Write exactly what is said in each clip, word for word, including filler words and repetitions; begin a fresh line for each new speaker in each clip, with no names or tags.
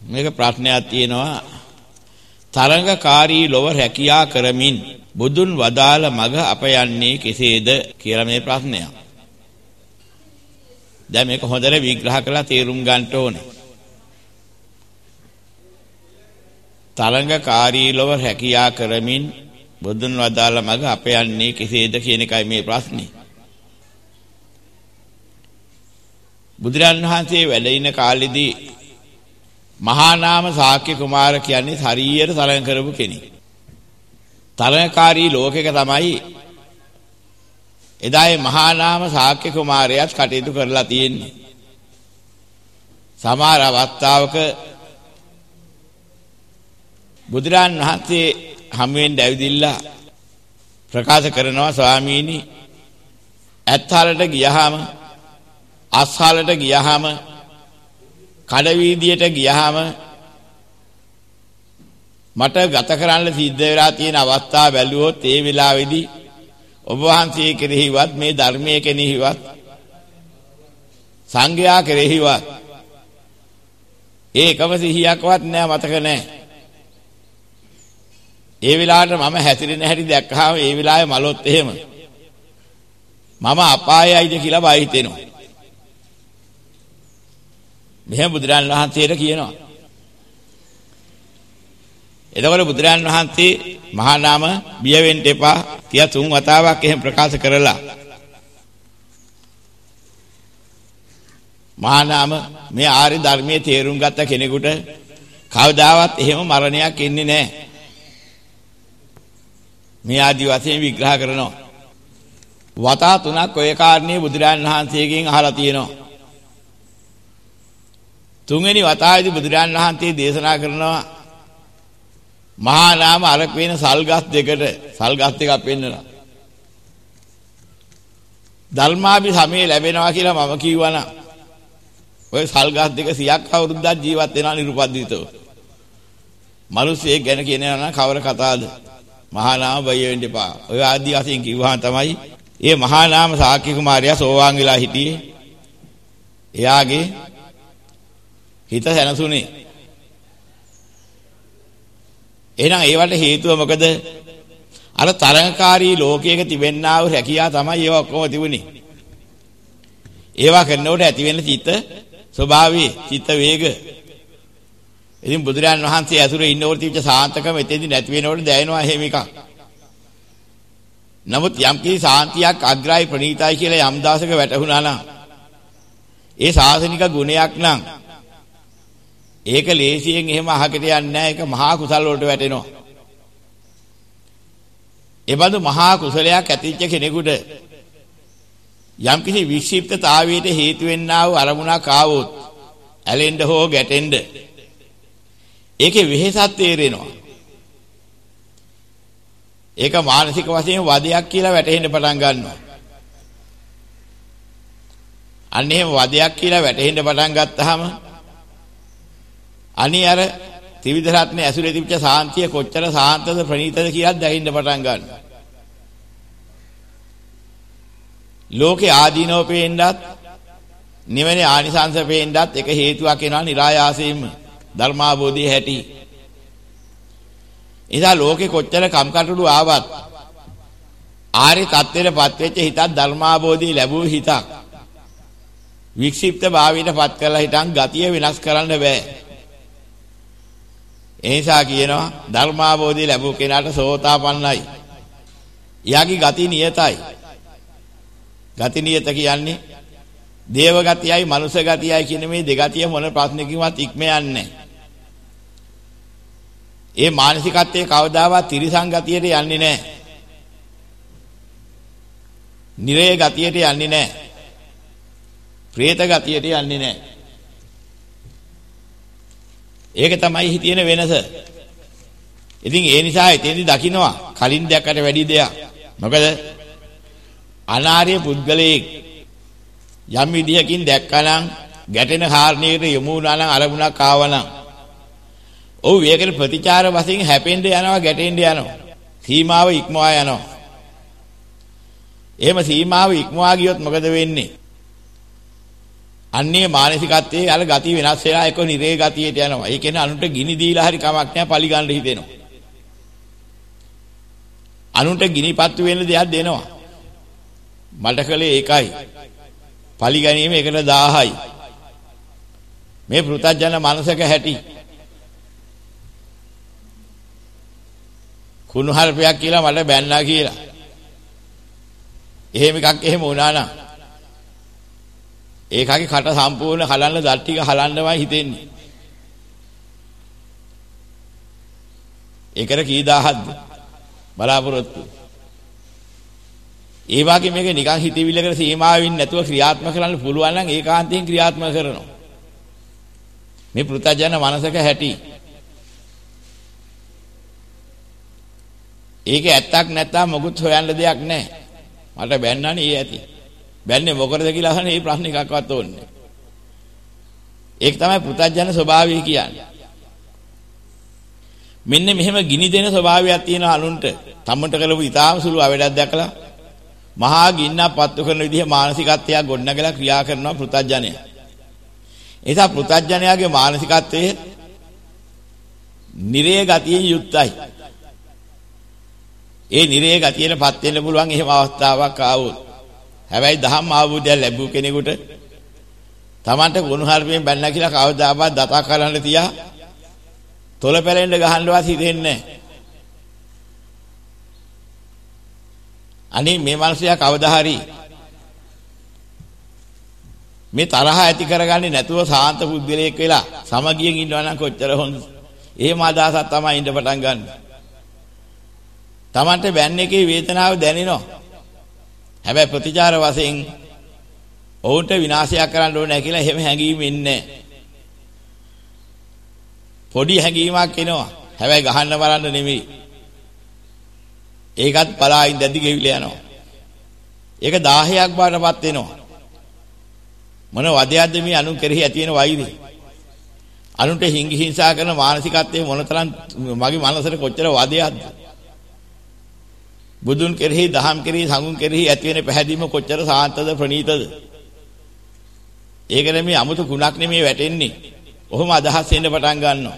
මේක ප්‍රශ්නයක් තියෙනවා. තරංගකාරී ලොව රැකියා කරමින් බුදුන් වදාළ මඟ අප යන්නේ කෙසේද කියලා මේ ප්‍රශ්නයක්. දැන් මේක හොඳට විග්‍රහ කරලා තේරුම් ගන්න ඕනේ. තරංගකාරී ලොව රැකියා කරමින් බුදුන් වදාළ මඟ අප යන්නේ කෙසේද කියන එකයි මේ ප්‍රශ්නේ. බුදුරන් වහන්සේ වැඩ ඉන කාලෙදී මහා නාම ශාක්‍ය කුමාර කියන්නේ හරියට තරංග කරපු කෙනෙක්. තරංගකාරී ලෝකයක තමයි එදායේ මහා නාම ශාක්‍ය කුමාරයාත් කටයුතු කරලා තියෙන්නේ. සමහර අවස්ථාවක බුදුරන් වහන්සේ හමුවෙන් ඇවිදිලා ප්‍රකාශ කරනවා ස්වාමීනි ඇත්හලට ගියහම අස්හලට ගියහම කඩවීදියට ගියහම මට ගත කරන්න සිද්ධ වෙලා තියෙන අවස්ථා බැලුවොත් ඒ වෙලාවේදී ඔබ වහන්සේ කෙරෙහිවත් මේ ධර්මයේ කෙරෙහිවත් සංඝයා කෙරෙහිවත් ඒකම සිහියක්වත් නෑ මතක නෑ. ඒ වෙලාවට මම හැසිරෙන හැටි දැක්කහම ඒ වෙලාවේ මලොත් එහෙම මම අපායයිද කියලා බය හිතෙනවා. මෙහෙම බුදුරන් වහන්සේට කියනවා. එතකොට බුදුරන් වහන්සේ මහා නාම බිය වෙන්න එපා කියලා තුන් වතාවක් එහෙම ප්‍රකාශ කරලා මහා නාම මේ ආර්ය ධර්මයේ තේරුම් ගත්ත කෙනෙකුට කවදාවත් එහෙම මරණයක් එන්නේ නැහැ. මේ ආදි වශයෙන් විග්‍රහ කරනවා. වතා තුනක් ඔය කාරණේ බුදුරන් වහන්සේගෙන් අහලා තියෙනවා. තුන්වෙනි වතාවේදී බුදුරන් වහන්සේ දේශනා කරනවා මහා නාම අරක වෙන සල්ගස් දෙකට සල්ගස් දෙකක් පෙන්නනවා. ධර්මාභි සමේ ලැබෙනවා කියලා මම කිව්වනම් ඔය සල්ගස් දෙක සියක් අවුරුද්දක් ජීවත් වෙනා නිරුපද්දිතව. මිනිස්සෙක් ගැන කියනවා නම් කවර කතාවද? මහා නාම බය වෙන්න එපා. ඔය ආදි වශයෙන් කිව්වහම තමයි මේ මහා නාම ශාක්‍ය කුමාරයා සෝවාන් වෙලා හිටියේ. එයාගේ හිත සැනසුනේ. එහෙනම් ඒවට හේතුව මොකද? අර තරංගකාරී ලෝකයක තිබෙන්නා වූ රැකියාව තමයි ඒවා ඔක්කොම තිබුණේ. ඒවා කරනකොට ඇති වෙන චිත්ත ස්වභාවය, චිත්ත වේග. ඉතින් බුදුරජාන් වහන්සේ ඇසුරේ ඉන්නකොට තිබ්ච සාන්තකම එතෙන්දි නැති වෙනකොට දැනෙනවා එහෙම එකක්. නමුත් යම් කිසි සාන්තියක් අග්‍රයි ප්‍රණීතයි කියලා යම් දාසක වැටහුණා නම් ඒ සාසනික ගුණයක් නම් ඒක ලේසියෙන් එහෙම අහකට යන්නේ නැහැ. ඒක මහා කුසල වලට වැටෙනවා. ඒ බඳු මහා කුසලයක් ඇතිච්ච කෙනෙකුට යම් කිසි වික්ෂිප්තතාවයට හේතු වෙන්නා වූ අරමුණක් ආවොත් ඇලෙන්න හෝ ගැටෙන්න ඒකේ වෙහෙසක් තේරෙනවා. ඒක මානසික වශයෙන් වදයක් කියලා වැටහෙන්න පටන් ගන්නවා. අන්න එහෙම වදයක් කියලා වැටහෙන්න පටන් ගත්තාම අනී අර ත්‍රිවිධ රත්නේ ඇසුරේ තිබිච්ච සාන්තිය කොච්චර සාන්තද ප්‍රණීතද කියලා දැනෙන්න පටන් ගන්නවා. ලෝකේ ආදීනව පේන්නත් නිවනේ ආනිසංස පේන්නත් එක හේතුවක් වෙනවා නිරායාසයෙන්ම ධර්මාබෝධිය හැටි. ඉතින් ලෝකේ කොච්චර කම්කටොළු ආවත් ආර්ය තත්ත්වයටපත් වෙච්ච හිතක් ධර්මාබෝධිය ලැබුව හිතක් වික්ෂිප්ත භාවයටපත් කරලා හිටන් ගතිය වෙනස් කරන්න බෑ. ඒ නිසා කියනවා ධර්මාබෝධිය ලැබුව කෙනාට සෝතාපන්නයි. යාගේ ගති නියතයි. ගති නියත කියන්නේ දේව ගතියයි මනුෂ්‍ය ගතියයි කියන මේ දෙගතිය මොන ප්‍රශ්නකින්වත් ඉක්ම යන්නේ. ඒ මානසිකත්වයේ කවදාවත් තිරිසන් ගතියට යන්නේ නැහැ. නිරේ ගතියට යන්නේ නැහැ. ප්‍රේත ගතියට යන්නේ නැහැ. ඒක තමයි හිතේන වෙනස. ඉතින් ඒ නිසා එතෙන්දි දකින්නවා කලින් දැක්කට වැඩි දෙයක්. මොකද අනාර්ය පුද්ගලයෙක් යම් විදියකින් දැක්කනම් ගැටෙන කාරණයකට යොමු වුණා නම් අරමුණක් ආවනම් ඔව් ඒකට ප්‍රතිචාර වශයෙන් හැපෙන්න යනවා ගැටෙන්න යනවා. සීමාව ඉක්මවා යනවා. එහෙම සීමාව ඉක්මවා ගියොත් මොකද වෙන්නේ? අන්නේ මානසිකත්වයේ අර ගති වෙනස් වෙලා එක නිරේ ගතියට යනවා. ඒ කියන්නේ අනුන්ට ගිනි දීලා හරි කමක් නැහැ පලි ගන්න හිතෙනවා. අනුන්ට ගිනිපත්තු වෙන්න දෙයක් දෙනවා. මට කලේ ඒකයි. පලි ගැනීම එකට දහයයි. මේ පෘථජන මනසක හැටි. කුණුහරුපයක් කියලා මට බැන්නා කියලා. එහෙම එකක් එහෙම වුණා නම් ඒකගේ කට සම්පූර්ණ හලන්න දත් ටික හලන්නමයි හිතෙන්නේ. ඒකට කී දහහක්ද බලාපොරොත්තු. ඒ වගේ මේක නිකන් හිතවිල්ලකට සීමා වෙන්නේ නැතුව ක්‍රියාත්මක කරන්න පුළුවන් නම් ඒකාන්තයෙන් ක්‍රියාත්මක කරනවා. මේ පෘථජන මනසක හැටි. ඒක ඇත්තක් නැත්තම් මොකුත් හොයන්න දෙයක් නැහැ. මට බැන්නනේ ඒ ඇති. බැන්නේ මොකටද කියලා අහන මේ ප්‍රශ්න එකක්වත් ඕනේ. ඒක තමයි පෘථජන ස්වභාවය කියන්නේ. මෙන්න මෙහෙම ගිනි දෙන ස්වභාවයක් තියෙන අනුන්ට තමන්ට කළපු ඊටාම සුළු අවඩක් දැකලා මහා ගින්නක් පත්තු කරන විදිහ මානසිකත්වයක් ගොඩනගලා ක්‍රියා කරනවා පෘථජනය. ඒ නිසා පෘථජනයාගේ මානසිකත්වයේ නිරේ ගතියෙන් යුක්තයි. ඒ නිරේ ගතියටපත් වෙන්න පුළුවන් එහෙම අවස්ථාවක් ආවොත්. හැබැයි දහම් ආවුදය ලැබු කෙනෙකුට තමන්ට ගුණහර්පයෙන් බැන්න කියලා කවදාවත් දතා කරන්න තියා තොල පැලෙන්න ගහන්නවත් හිතෙන්නේ නැහැ. අනේ මේ මිනිසයා කවදා හරි මේ තරහ ඇති කරගන්නේ නැතුව සාන්ත පුද්ගලයෙක් වෙලා සමගියෙන් ඉන්නවා නම් කොච්චර හොඳ. එහෙම අදහසක් තමයි ඉඳ පටන් ගන්න. තමන්ට බැන්න එකේ වේදනාව දැනෙනවා. හැබැයි ප්‍රතිචාර වශයෙන් ඔවුන්ට විනාශයක් කරන්න ඕනේ කියලා එහෙම හැඟීම් ඉන්නේ. පොඩි හැඟීමක් එනවා. හැබැයි ගහන්න බලන්න නෙමෙයි. ඒකත් පලායින් දැදි ගෙවිලා යනවා. ඒක දාහයක් බාටපත් වෙනවා. මොන වදයක්ද මේ අනුන් කෙරෙහි ඇති වෙන වෛරය? අනුන්ට හිංගි හිංසා කරන මානසිකත්වයේ මොනතරම් මගේ මනසට කොච්චර වදයක්ද? බුදුන් කෙරෙහි දහම් කෙරෙහි සංඝුන් කෙරෙහි ඇති වෙන පැහැදීම කොච්චර සාන්තද ප්‍රණීතද? ඒක නෙමෙයි 아무තු ගුණක් නෙමෙයි වැටෙන්නේ. ඔහොම අදහස් එන්න පටන් ගන්නවා.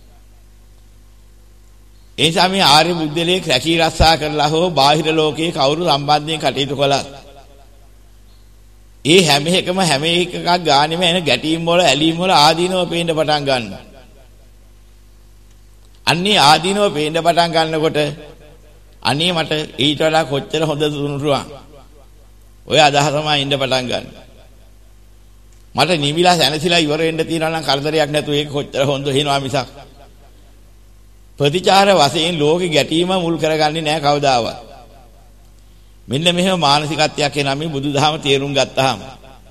ඒ නිසා මේ ආර්ය බුද්ධලේ රැකී රක්ෂා කරලා හෝ බාහිර ලෝකයේ කවුරු සම්බන්ධයෙන් කටයුතු කළත් ඒ හැම එකම හැම එකක් ගානෙම එන ගැටීම් වල ඇලීම් වල ආදීනව පේන්න පටන් ගන්නවා. අන්නේ ආදීනව පේන්න පටන් ගන්නකොට අනේ මට ඊට වඩා කොච්චර හොඳ දුනුරුවන්. ඔය අදහස තමයි ඉන්න පටන් ගන්න. මට නිවිලා සැනසීලා ඉවර වෙන්න තියනවා නම් කරදරයක් නැතුව ඒක කොච්චර හොඳ වෙනවා මිසක්. ප්‍රතිචාර වශයෙන් ලෝකෙ ගැටීම මුල් කරගන්නේ නැහැ කවදාවත්. මෙන්න මෙහෙම මානසිකත්වයක් එනවා මේ බුදුදහම තේරුම් ගත්තාම.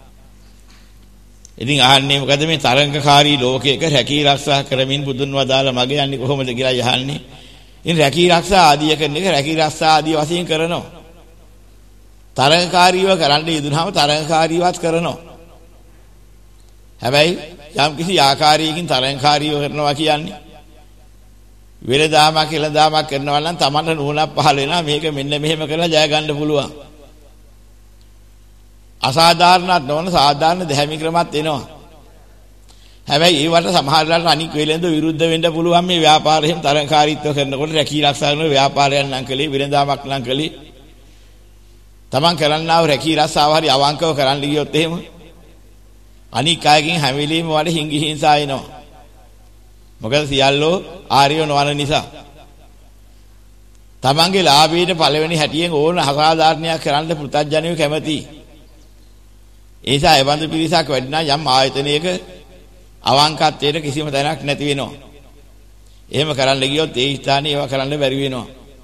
ඉතින් අහන්නේ මොකද මේ තරංගකාරී ලෝකයක රැකී ආරක්ෂා කරමින් බුදුන් වදාලා මගේ යන්නේ කොහොමද කියලා යහන්නේ. ඉතින් රැකී ආරක්ෂා ආදිය කරන එක රැකී ආරක්ෂා ආදිය වශයෙන් කරනවා. තරංගකාරීව කරන්න යෙදුනහම තරංගකාරීවත් කරනවා. හැබැයි යම් කිසි ආකාරයකින් තරංගකාරීව කරනවා කියන්නේ වෙලදාමක් කියලා දාමක් කරනවා නම් තමන්ට නුවණක් පහළ වෙනවා මේක මෙන්න මෙහෙම කරලා ජය ගන්න පුළුවන්. අසාධාරණත් නොවන සාධාරණ දැහැමි ක්‍රමත් එනවා. හැබැයි ඒවට සමහරවිට අනික් වෙලෙන්ද විරුද්ධ වෙන්න පුළුවන් මේ ව්‍යාපාරයෙන් තරංකාරීත්ව කරනකොට රැකී ආරක්ෂා කරන ව්‍යාපාරයන් නම් කලේ වෙලදාමක් නම් කලේ තමන් කරන්නාව රැකී ආරක්ෂාව හරි අවංකව කරන්න ගියොත් එහෙම අනික් අයකින් හැම වෙලෙම වල හිඟි හිංසා එනවා. මොකද සියල්ලෝ ආර්යව නොවන නිසා තමන්ගේ ලාභයට පළවෙනි හැටියෙන් ඕන අසාධාරණයක් කරන්න පුතත්ජනයෝ කැමති. ඒ නිසා එවන්දු පිරිසක් වැඩිනා යම් ආයතනයක අවංකත්වයට කිසිම තැනක් නැති වෙනවා. එහෙම කරන්න ගියොත් ඒ ස්ථානේ ඒවා කරන්න බැරි වෙනවා.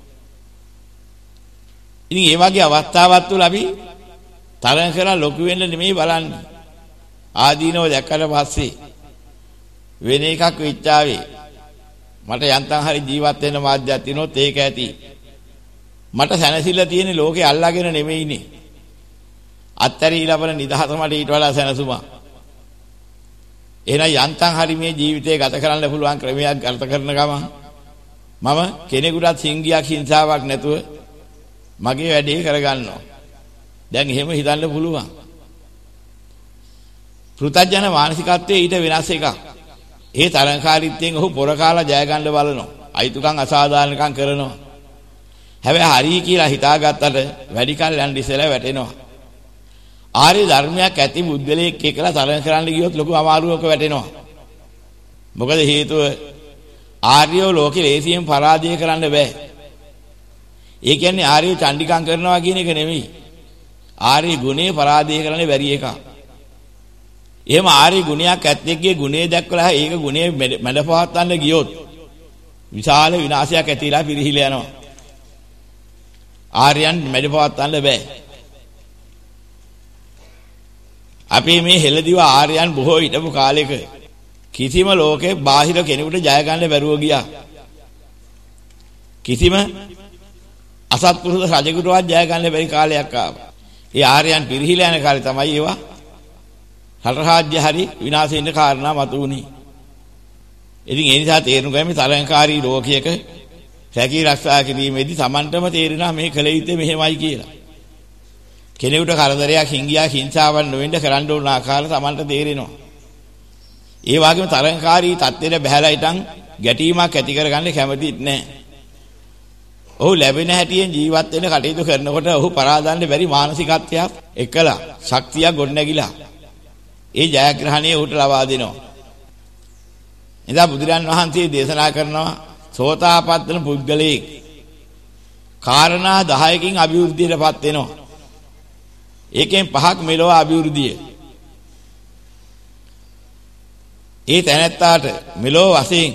ඉතින් මේ වගේ අවස්ථාවක් තුල අපි තරංග කරලා ලොකු වෙන්න නෙමෙයි බලන්නේ. ආදීනව දැක්කට පස්සේ වෙන එකක් වෙච්චාවේ මට යන්තම් හරි ජීවත් වෙන්න මාධ්‍යයක් තියෙනොත් ඒක ඇති. මට සැනසෙල්ල තියෙන ලෝකේ අල්ලාගෙන නෙමෙයිනේ. අත්තරී ලබන නිදහස මට ඊට වඩා සැනසුමක්. එහෙනම් යන්තම් හරි මේ ජීවිතේ ගත කරන්න පුළුවන් ක්‍රමයක් ගත කරන ගමන් මම කෙනෙකුටත් සිංගියක් හිංසාවක් නැතුව මගේ වැඩේ කරගන්නවා. දැන් එහෙම හිතන්න පුළුවන්. පෘථග්ජන මානසිකත්වයේ ඊට වෙනස් එකක්. ඒ තරංකාරීත්වයෙන් ඔහු පොර කාලා ජය ගන්න බලනවා. අයිතුකම් අසාධාරණකම් කරනවා. හැබැයි හරි කියලා හිතාගත්තට වැඩි කල් යන ඉස්සෙල්ලා වැටෙනවා. ආර්ය ධර්මයක් ඇති බුද්ධලෙක් කියලා තරං කරන්න ගියොත් ලොකු අමාරුවක වැටෙනවා. මොකද හේතුව ආර්යෝ ලෝකේ ලේසියෙන් පරාජය කරන්න බෑ. ඒ කියන්නේ ආර්යෝ චණ්ඩිකම් කරනවා කියන එක නෙමෙයි. ආර්ය ගුණේ පරාජය කරන්න බැරි එකක්. එහෙම ආර්ය ගුණයක් ඇත්තෙක්ගේ ගුණේ දැක්කලා ඒක ගුණේ මැඩපවත්වන්න ගියොත් විශාල විනාශයක් ඇතිලා පිරිහිලා යනවා. ආර්යයන් මැඩපවත්වන්න බෑ. අපි මේ හෙළදිව ආර්යයන් බොහෝ හිටපු කාලෙක කිසිම ලෝකේ බාහිර කෙනෙකුට ජය ගන්න බැරුව ගියා. කිසිම අසත්පුරුෂ රජෙකුටවත් ජය ගන්න බැරි කාලයක් ආවා. ඒ ආර්යයන් පිරිහිලා යන කාලේ තමයි ඒවා රට රාජ්‍ය හරි විනාශ වෙන්න කාරණා මතුවුනේ. ඉතින් ඒ නිසා තේරුම් ගන්න මේ තරංකාරී ලෝකයක රැකී ආරක්ෂා කිරීමේදී Tamanටම තේරෙනවා මේ කල යුත්තේ මෙහෙමයි කියලා. කෙනෙකුට කරදරයක් හිංගියා හිංසාවක් නොවෙන්න කරන්න ඕන ආකාරය Tamanට තේරෙනවා. ඒ වගේම තරංකාරී තත්ත්වෙට බහැලා හිටන් ගැටීමක් ඇති කරගන්න කැමතිත් නැහැ. ඔහු ලැබෙන හැටියෙන් ජීවත් වෙන්න කටයුතු කරනකොට ඔහු පරාදන්න බැරි මානසිකත්වයක් එකලා ශක්තියක් ගොඩනැගිලා ඒ ජයග්‍රහණය ඔහුට ලබා දෙනවා. එදා බුදුරන් වහන්සේ දේශනා කරනවා සෝතාපට්ඨ වෙන පුද්ගලයෙක් කාරණා දහයකින් අභිවෘද්ධියටපත් වෙනවා. ඒකෙන් පහක් මෙලොව අභිවෘද්ධිය. ඒ තැනැත්තාට මෙලොව වශයෙන්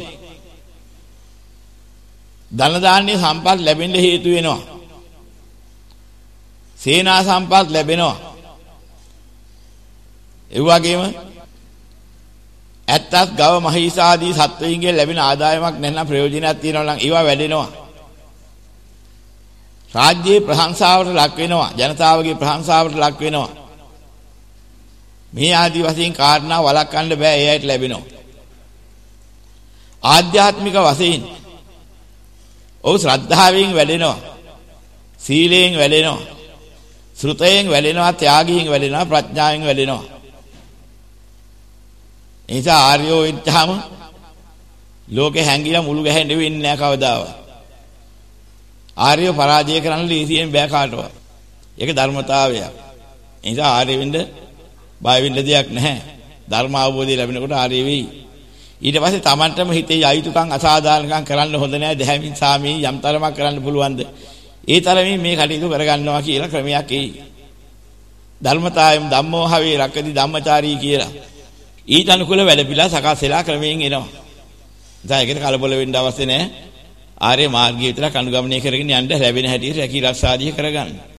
ධන දාන්නේ සම්පත් ලැබෙන්න හේතු වෙනවා. සේනා සම්පත් ලැබෙනවා. ඒ වගේම ඇත්තත් ගව මහීස ආදී සත්වයින්ගෙන් ලැබෙන ආදායමක් නැත්නම් ප්‍රයෝජනයක් තියෙනවා නම් ඒවා වැඩෙනවා. රාජ්‍යයේ ප්‍රශංසාවට ලක් වෙනවා. ජනතාවගේ ප්‍රශංසාවට ලක් වෙනවා. මේ ආදී වශයෙන් කාරණා වළක්වන්න බෑ ඒ අයට ලැබෙනවා. ආධ්‍යාත්මික වශයෙන් ඔව් ශ්‍රද්ධාවෙන් වැඩෙනවා. සීලයෙන් වැඩෙනවා. ශ්‍රුතයෙන් වැඩෙනවා. ත්‍යාගයෙන් වැඩෙනවා. ප්‍රඥාවෙන් වැඩෙනවා. එනිසා ආර්යෝ වෙච්චාම ලෝකේ හැංගිලා මුළු ගැහෙන්න වෙන්නේ නැහැ කවදාවත්. ආර්යෝ පරාජය කරන්න ලීසියෙන් බෑ කාටවත්. ඒක ධර්මතාවයක්. එනිසා ආර්ය වෙන්න බය වෙන්න දෙයක් නැහැ. ධර්ම අවබෝධය ලැබෙනකොට ආර්ය වෙයි. ඊට පස්සේ Tamanටම හිතේ අයිතුකම් අසාධාරණකම් කරන්න හොඳ නැහැ. දැහැමින් සාමී යම් තරමක් කරන්න පුළුවන්ද? ඒ තරමින් මේ කටයුතු කරගන්නවා කියලා ක්‍රමයක් එයි. ධර්මතාවයම් ධම්මෝ හවේ රක්කති ධම්මචාරී කියලා. ඊට අනුකූල වැඩ පිළිලා සකස් වෙලා ක්‍රමයෙන් එනවා. දැන් ඒකට කලබල වෙන්න අවශ්‍ය නැහැ. ආර්ය මාර්ගය විතර කනුගමනය කරගෙන යන්න ලැබෙන හැටි රැකී ආරක්ෂාදී කරගන්න.